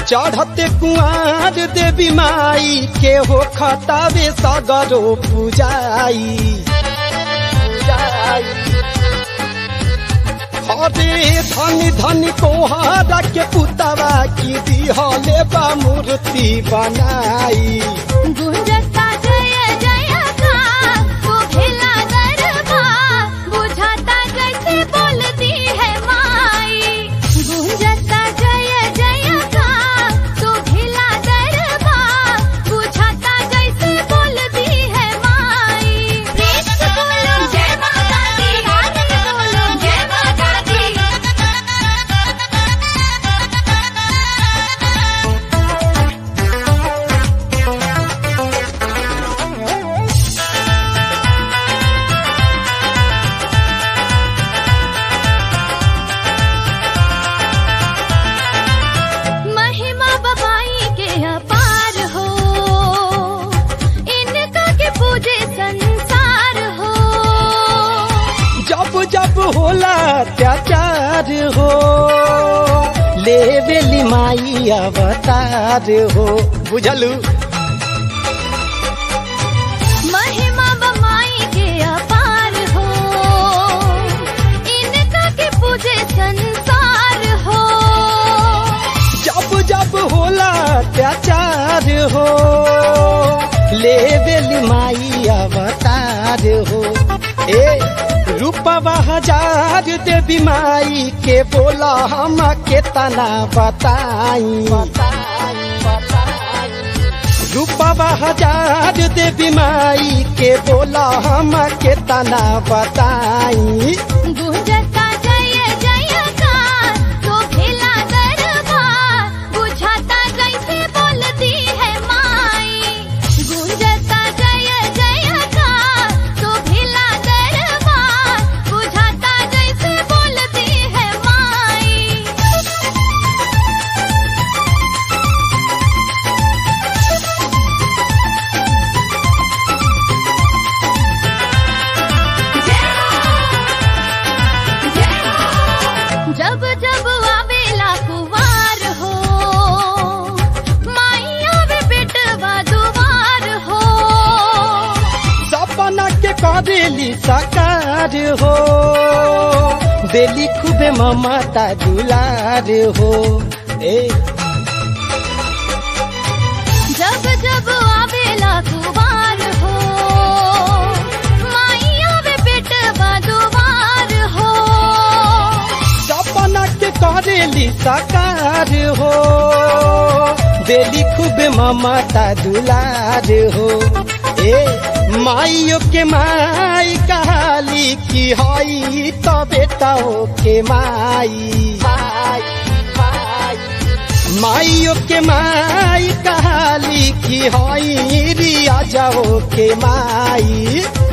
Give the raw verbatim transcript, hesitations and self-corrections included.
चढ़ते कुआर देवी माई के हो खतावे सगरो पूजाई हरे धनी धनी कोहारा के पुतवा की दिहले बा मूर्ति बनाई गुंजता जय जय का वो खेला गरबा बुझाता जैसे बोलती है माई गुंजता जय जय का तो खेला गरबा बुझाता जैसे बोलती है माई प्रीत बोलो जय माता दी आरती बोलो जय माता दी महिमा बबाई के अपार हो इनका के पूजे संसार हो जब जब होला अत्याचार हो ले बेली माई अवतार हो बुझलू महिमा बबाई के अपार हो इनका के पूजे संसार हो जब जब होला अत्याचार हो ले बेली माई अवतार हो ए रूपवा हजार देवी माई के बोला हम के तना बताई रूपवा हजार देवी माई के बोला हम के तना बताई गुंजता जय जय का तो खेला गरबा बुझाता जैसे बोलती है माई गुंजता जय जय का तो खेला गरबा बुझाता जैसे बोलती है माई जब जब आवेला कुवार हो माइया वे बेटवा दुआर हो सपना के करेली साकार हो देली खूबे ममता दुलार हो ए जब जब आवेला कुवार हो माइया वे बेटवा दुआर हो सपना के करेली साकार हो देली खूबे ममता दुलार हो ए माइयो के माई कहाली की हई तो बेटाओ के माई माइयो के माई कहाली की हई रिया जाओ के माई